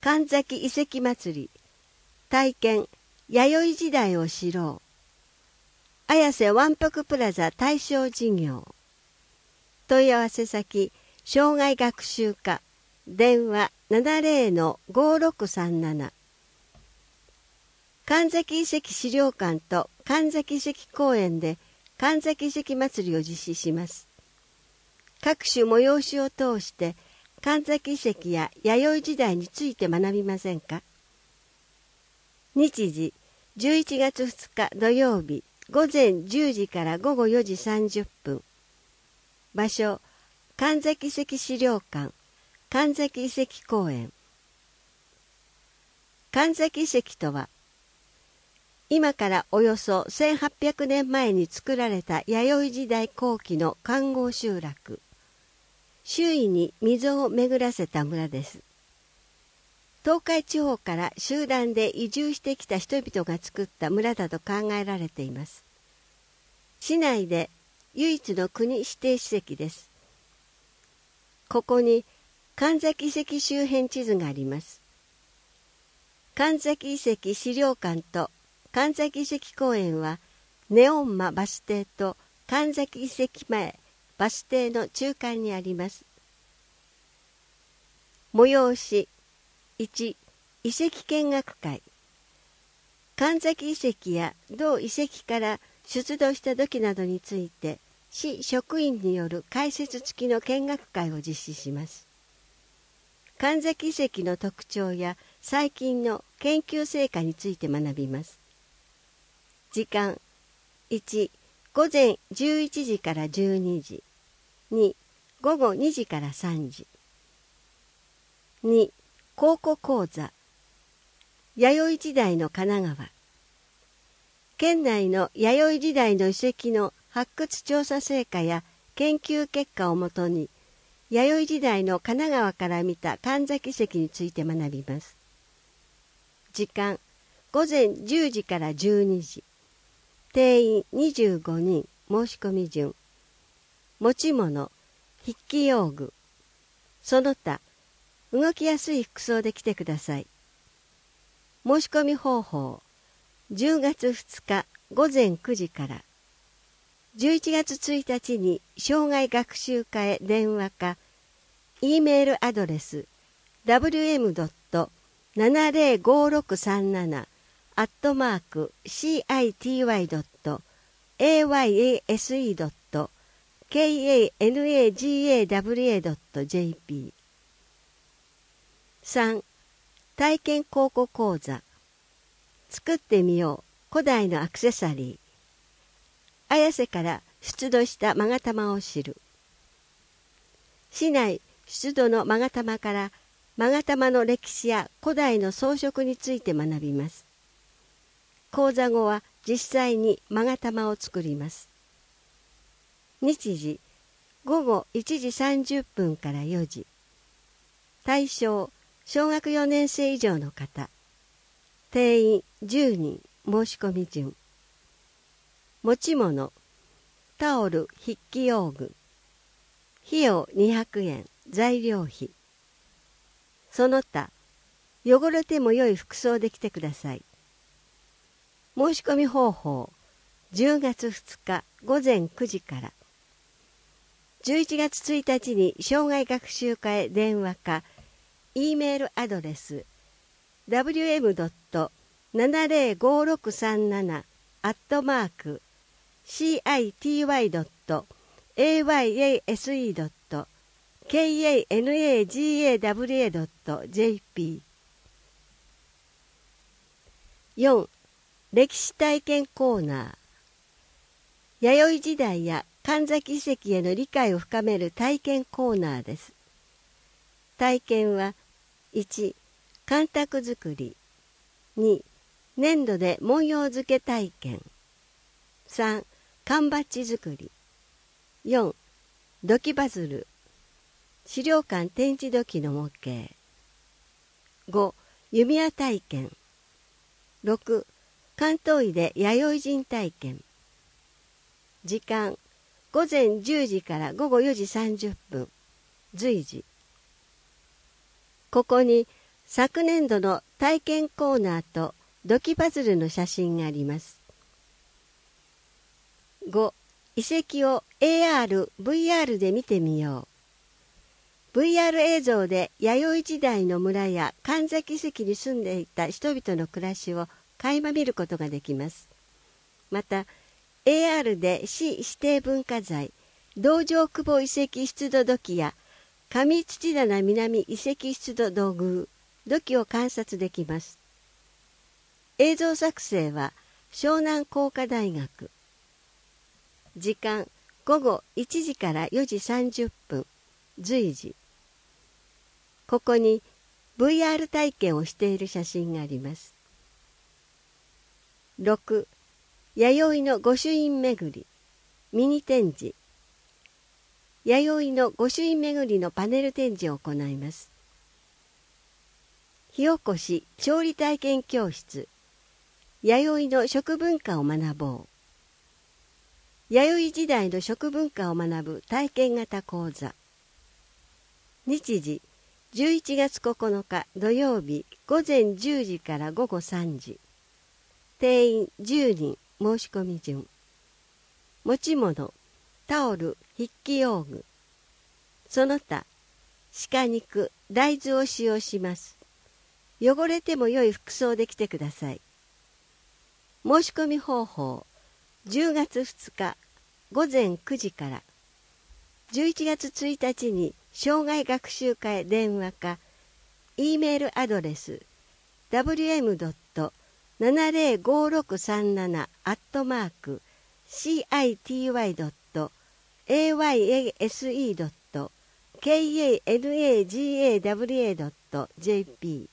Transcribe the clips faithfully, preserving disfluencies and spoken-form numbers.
神崎遺跡祭り体験弥生時代を知ろう。綾瀬わんぱくプラザ対象事業。問い合わせ先障害学習課電話 ななゼロのごろくさんなな。神崎遺跡資料館と神崎遺跡公園で神崎遺跡祭りを実施します。各種催しを通して神崎遺跡や弥生時代について学びませんか？日時じゅういちがつふつか土曜日ごぜんじゅうじからごごよじさんじゅっぷん。場所神崎遺跡資料館神崎遺跡公園。神崎遺跡とは、今からおよそせんはっぴゃくねんまえに作られた弥生時代後期の環濠集落。周囲に溝を巡らせた村です。東海地方から集団で移住してきた人々が作った村だと考えられています。市内で唯一の国指定史跡です。ここに神崎遺跡周辺地図があります。神崎遺跡資料館と神崎遺跡公園はネオンマバス停と神崎遺跡前バス停の中間にあります。催しいち、遺跡見学会。神崎遺跡や同遺跡から出土した土器などについて市職員による解説付きの見学会を実施します。神崎遺跡の特徴や最近の研究成果について学びます。時間いち、ごぜんじゅういちじからじゅうにじ。に、ごごにじからさんじ。に、考古講座。弥生時代の神奈川。県内の弥生時代の遺跡の発掘調査成果や研究結果をもとに、弥生時代の神奈川から見た神崎遺跡について学びます。時間、ごぜんじゅうじからじゅうにじ。定員にじゅうごにん、申し込み順。持ち物、筆記用具。その他、動きやすい服装で来てください。申し込み方法、じゅうがつふつかごぜんくじから、じゅういちがつついたちに障害学習課へ電話か、E メールアドレス ダブリューエムドットななゼロごろくさんなな アットマーク シーアイティーワイドットエーワイエーエスイードットケーエーエヌエージーエーダブリューエードットジェーピー。さん、体験考古講座。作ってみよう古代のアクセサリー。綾瀬から出土した勾玉を知る。市内出土の勾玉から勾玉の歴史や古代の装飾について学びます。講座後は実際に勾玉を作ります。日時ごごいちじさんじゅっぷんからよじ。対象小学よねんせい以上の方。定員じゅうにん、申し込み順。持ち物タオル、筆記用具。費用にひゃくえん、材料費。その他、汚れても良い服装で来てください。申し込み方法、じゅうがつふつかごぜんくじから。じゅういちがつついたちに障害学習課へ電話か、E メールアドレス ダブリューエムドットななゼロごろくさんなな アットマーク シーアイティーワイドットエーワイエーエスイードットケーエーエヌエージーエーダブリューエードットジェーピー。よん、歴史体験コーナー。弥生時代や神崎遺跡への理解を深める体験コーナーです。体験はいち、干拓作り。に、粘土で文様付け体験。さん、缶バッジ作り。よん、土器パズル。資料館展示土器の模型。ご、弓矢体験。ろく、関東医で弥生人体験。時間、ごぜんじゅうじからごごよじさんじゅっぷん。随時。ここに昨年度の体験コーナーと土器パズルの写真があります。ご. 遺跡を エーアール、ブイアール で見てみよう。ブイアール 映像で弥生時代の村や神崎遺跡に住んでいた人々の暮らしを垣間見ることができます。また、エーアール で市指定文化財、道場久保遺跡出土土器や上土棚南遺跡出土土偶、土器を観察できます。映像作成は湘南工科大学。時間ごごいちじからよじさんじゅっぷん、随時。ここに ブイアール 体験をしている写真があります。ろく. 弥生の御朱印巡り、ミニ展示。弥生の御朱印巡りのパネル展示を行います。火起こし調理体験教室、弥生の食文化を学ぼう。弥生時代の食文化を学ぶ体験型講座。日時じゅういちがつここのか土曜日ごぜんじゅうじからごごさんじ。定員じゅうにん、申し込み順。持ち物、タオル、筆記用具。その他、鹿肉、大豆を使用します。汚れても良い服装で来てください。申し込み方法、じゅうがつふつかごぜんくじから、じゅういちがつついたちに生涯学習会へ電話か、E メールアドレス ダブリューエム ドット ななぜろごろくさんなな アットマーク シーアイティーワイ ドット エーワイエーエスイー ドット ケーエーエヌエージーエーダブリューエー ドット ジェーピー。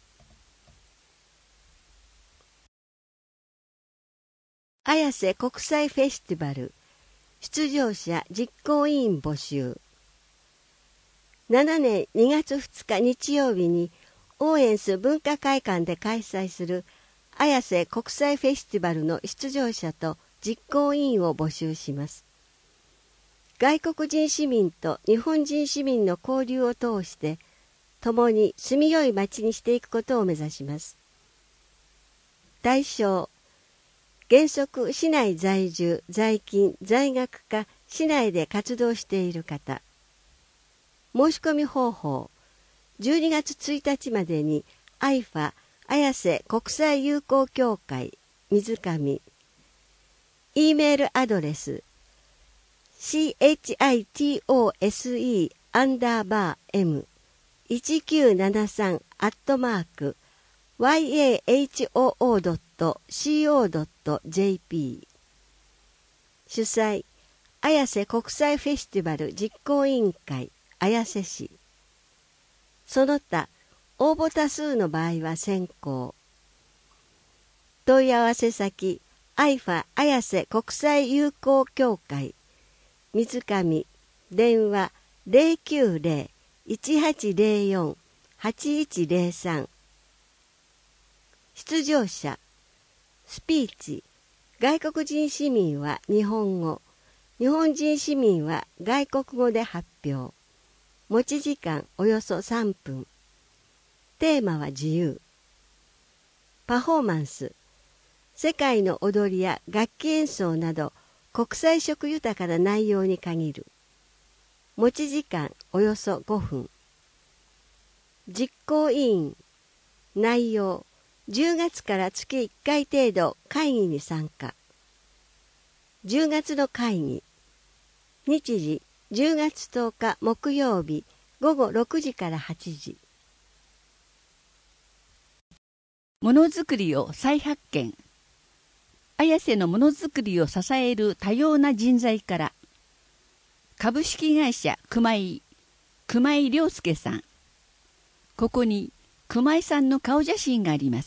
綾瀬国際フェスティバル出場者実行委員募集。しちねんにがつふつか日曜日にオーエンス文化会館で開催する綾瀬国際フェスティバルの出場者と実行委員を募集します。外国人市民と日本人市民の交流を通して共に住みよい町にしていくことを目指します。対象、原則市内在住、在勤、在学か市内で活動している方。申し込み方法、じゅうにがつついたちまでに アイファ 綾瀬国際友好協会水上 E メールアドレス シーエイチアイティーオーエスイー アンダーバー エム いちきゅうななさん アットマーク ワイエーエイチオーオー ドット シーオー ドット ジェーピー。 主催綾瀬国際フェスティバル実行委員会綾瀬市。その他応募多数の場合は先行。問い合わせ先 アイファ 綾瀬国際友好協会水上電話 ゼロきゅうゼロ いちはちゼロよん はちいちゼロさん。出場者スピーチ、外国人市民は日本語、日本人市民は外国語で発表。持ち時間およそさんぷん。テーマは自由。パフォーマンス、世界の踊りや楽器演奏など国際色豊かな内容に限る。持ち時間およそごふん。実行委員、内容、じゅうがつから月いっかい程度会議に参加。じゅうがつの会議。日時じゅうがつとおか木曜日ごごろくじからはちじ。 ものづくりを再発見。綾瀬のものづくりを支える多様な人材から。株式会社熊井、熊井亮介さん。ここに熊井さんの顔写真があります。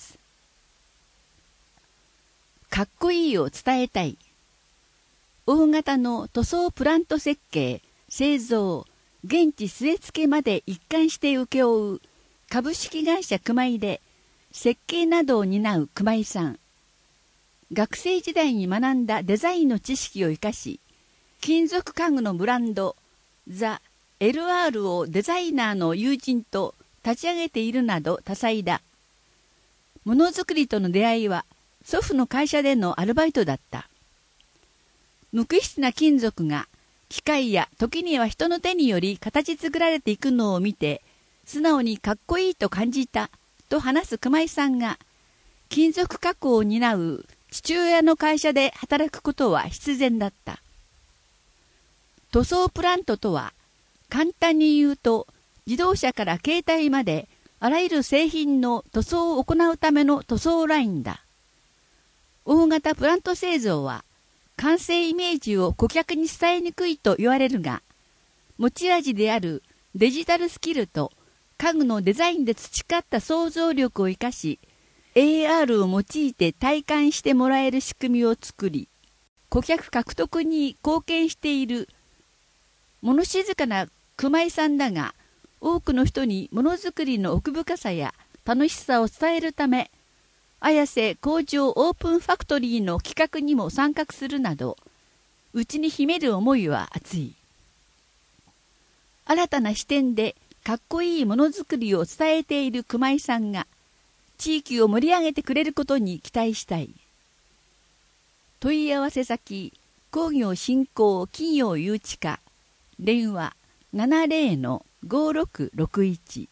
かっこいいを伝えたい。大型の塗装プラント設計、製造、現地据え付けまで一貫して請け負う株式会社熊井で設計などを担う熊井さん。学生時代に学んだデザインの知識を生かし、金属家具のブランドザ・エルアール をデザイナーの友人と立ち上げているなど多彩だ。ものづくりとの出会いは祖父の会社でのアルバイトだった。無機質な金属が機械や時には人の手により形作られていくのを見て素直にかっこいいと感じたと話す熊井さんが、金属加工を担う父親の会社で働くことは必然だった。塗装プラントとは簡単に言うと、自動車から携帯まであらゆる製品の塗装を行うための塗装ラインだ。大型プラント製造は完成イメージを顧客に伝えにくいと言われるが、持ち味であるデジタルスキルと家具のデザインで培った想像力を生かし、エーアール を用いて体感してもらえる仕組みを作り、顧客獲得に貢献している物静かな熊井さんだが、多くの人にものづくりの奥深さや楽しさを伝えるため、綾瀬工場オープンファクトリーの企画にも参画するなど、内に秘める思いは熱い。新たな視点でかっこいいものづくりを伝えている熊井さんが、地域を盛り上げてくれることに期待したい。問い合わせ先、工業振興企業誘致課、電話 ななゼロのごろくろくいち